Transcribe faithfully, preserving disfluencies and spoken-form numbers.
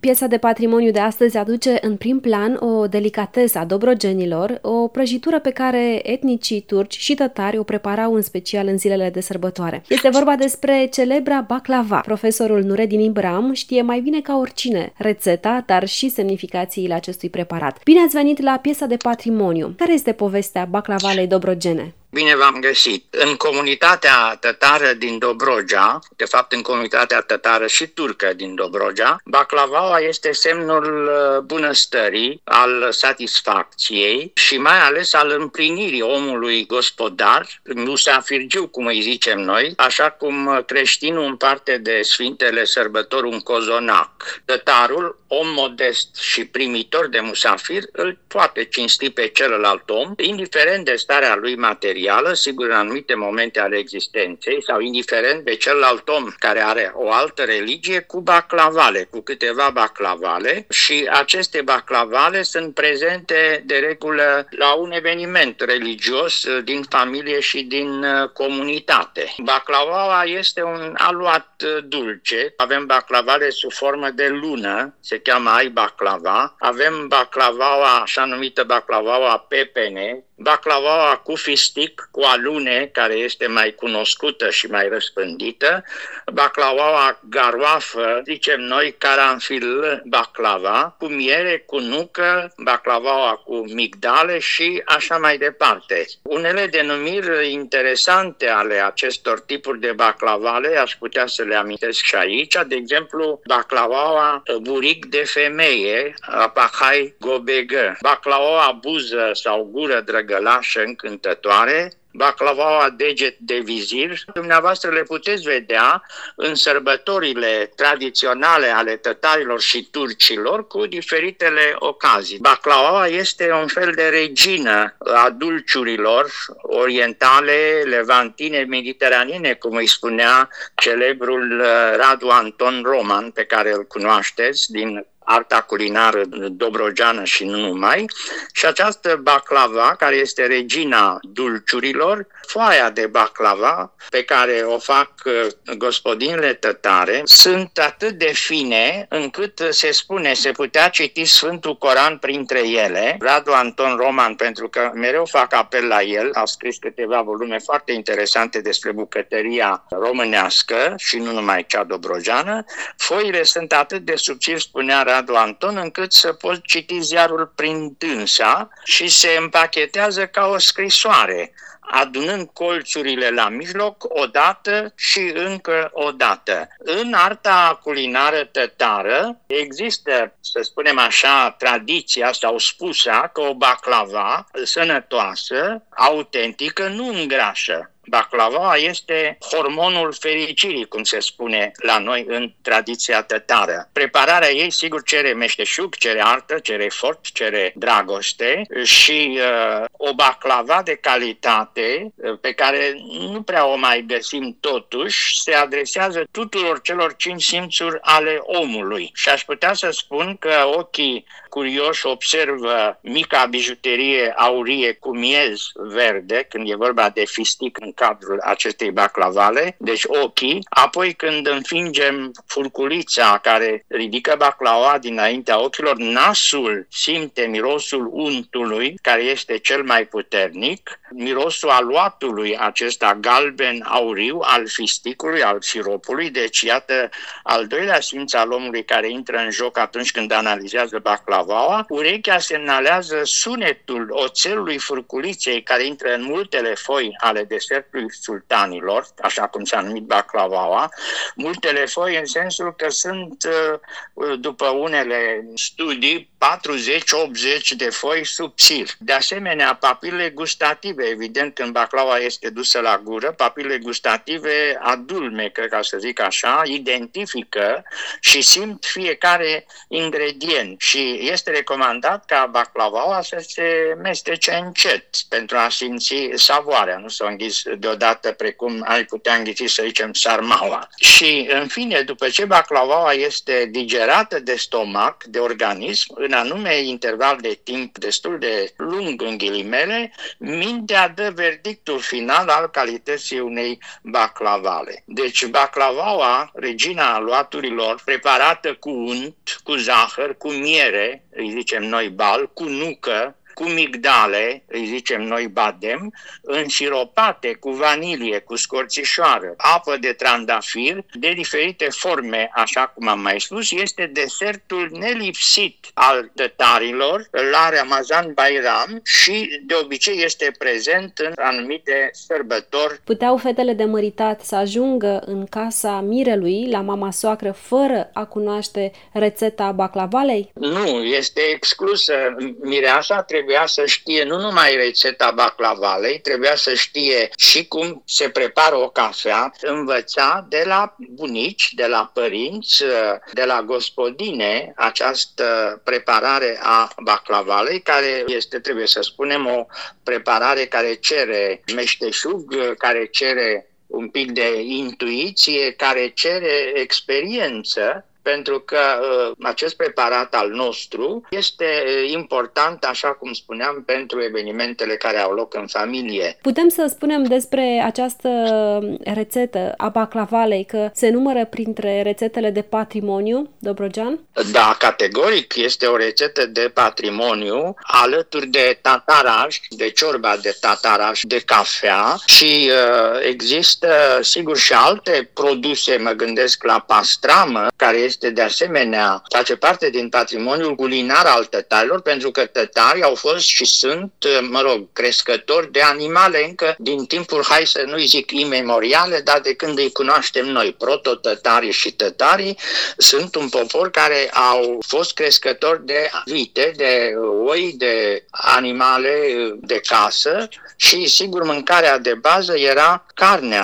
Piesa de patrimoniu de astăzi aduce în prim plan o delicatesă a dobrogenilor, o prăjitură pe care etnicii turci și tătari o preparau în special în zilele de sărbătoare. Este vorba despre celebra baklava. Profesorul Nureddin Ibram știe mai bine ca oricine rețeta, dar și semnificațiile acestui preparat. Bine ați venit la Piesa de patrimoniu. Care este povestea baklavalei dobrogene? Bine v-am găsit! În comunitatea tătară din Dobrogea, de fapt în comunitatea tătară și turcă din Dobrogea, baklavaua este semnul bunăstării, al satisfacției și mai ales al împlinirii omului gospodar, musafirgiu, cum îi zicem noi, așa cum creștinul împarte de Sfintele Sărbători un cozonac. Tătarul, om modest și primitor de musafir, îl poate cinsti pe celălalt om, indiferent de starea lui materială, sigur în anumite momente ale existenței, sau indiferent de celălalt om care are o altă religie, cu baclavale, cu câteva baclavale, și aceste baclavale sunt prezente de regulă la un eveniment religios din familie și din comunitate. Baclavaua este un aluat dulce. Avem baclavale sub formă de lună, se cheamă ai baclava. Avem baclavaua, așa numită baclavaua pepene, baclavaua cu fistic, cu alune, care este mai cunoscută și mai răspândită, baclavaua garoafă, zicem noi caranfil baclava, cu miere, cu nucă, baclavaua cu migdale și așa mai departe. Unele denumiri interesante ale acestor tipuri de baclavale aș putea să le amintesc și aici, de exemplu baclavaua buric de femeie, apahai gobegă, baclavaua buză sau gură drăgălașă încântătoare, baclavaua deget de vizir. Dumneavoastră le puteți vedea în sărbătorile tradiționale ale tătarilor și turcilor cu diferitele ocazii. Baclavaua este un fel de regină a dulciurilor orientale, levantine, mediteranene, cum îi spunea celebrul Radu Anton Roman, pe care îl cunoașteți din arta culinară dobrogeană și nu numai, și această baclava, care este regina dulciurilor, foaia de baclava pe care o fac gospodinile tătare, sunt atât de fine încât se spune, se putea citi Sfântul Coran printre ele. Radu Anton Roman, pentru că mereu fac apel la el, a scris câteva volume foarte interesante despre bucătăria românească și nu numai cea dobrogeană. Foile sunt atât de subțiri, spunea Radu Anton, încât să poți citi ziarul prin dânsa și se împachetează ca o scrisoare, adunând colțurile la mijloc odată și încă o dată. În arta culinară tătară există, să spunem așa, tradiția sau spusa că o baclava sănătoasă, autentică, nu îngrașă. Baclava este hormonul fericirii, cum se spune la noi în tradiția tătară. Prepararea ei, sigur, cere meșteșug, cere artă, cere efort, cere dragoste și uh, o baclava de calitate, uh, pe care nu prea o mai găsim totuși, se adresează tuturor celor cinci simțuri ale omului. Și aș putea să spun că ochii curioși observă mica bijuterie aurie cu miez verde, când e vorba de fistic în cadrul acestei baclavale, deci ochii. Apoi când înfingem furculița care ridică baclaua dinaintea ochilor, nasul simte mirosul untului, care este cel mai puternic, mirosul aluatului acesta galben auriu al fisticului, al siropului. Deci iată al doilea simț al omului care intră în joc atunci când analizează baclavaua. Urechea semnalează sunetul oțelului furculiței care intră în multele foi ale desertului sultanilor, așa cum s-a numit baclavaua. Multele foi în sensul că sunt, după unele studii, patruzeci optzeci de foi subțiri. De asemenea, papilele gustative, evident, când baclava este dusă la gură, papilele gustative adulmecă, ca să zic așa, identifică și simt fiecare ingredient și este recomandat ca baclavaua să se mestece încet pentru a simți savoarea, nu să o înghiți deodată, precum ai putea înghiți să zicem sarmaua. Și în fine, după ce baclavaua este digerată de stomac, de organism, în anume interval de timp destul de lung în ghilimele, mintea dă verdictul final al calității unei baclavale. Deci baclavaua, regina aluaturilor, preparată cu unt, cu zahăr, cu miere, îi zicem noi bal, cu nucă, cu migdale, îi zicem noi badem, însiropate cu vanilie, cu scorțișoară, apă de trandafir, de diferite forme, așa cum am mai spus, este desertul nelipsit al tătarilor la Ramazan Bayram și de obicei este prezent în anumite sărbători. Puteau fetele de măritat să ajungă în casa mirelui, la mama soacră, fără a cunoaște rețeta baclavalei? Nu, este exclusă. Mireasa trebuie trebuia să știe nu numai rețeta baclavalei, trebuia să știe și cum se prepară o cafea, învăța de la bunici, de la părinți, de la gospodine această preparare a baclavalei, care este, trebuie să spunem, o preparare care cere meșteșug, care cere un pic de intuiție, care cere experiență, pentru că uh, acest preparat al nostru este important, așa cum spuneam, pentru evenimentele care au loc în familie. Putem să spunem despre această rețetă a baclavalei că se numără printre rețetele de patrimoniu dobrogean? Da, categoric este o rețetă de patrimoniu, alături de tataraș, de ciorba de tataraș, de cafea și uh, există, sigur, și alte produse, mă gândesc la pastramă, care este este de asemenea, face parte din patrimoniul culinar al tătarilor, pentru că tătarii au fost și sunt, mă rog, crescători de animale încă din timpul, hai să nu-i zic imemoriale, dar de când îi cunoaștem noi. Proto-tătarii și tătarii sunt un popor care au fost crescători de vite, de oi, de animale de casă și, sigur, mâncarea de bază era carnea.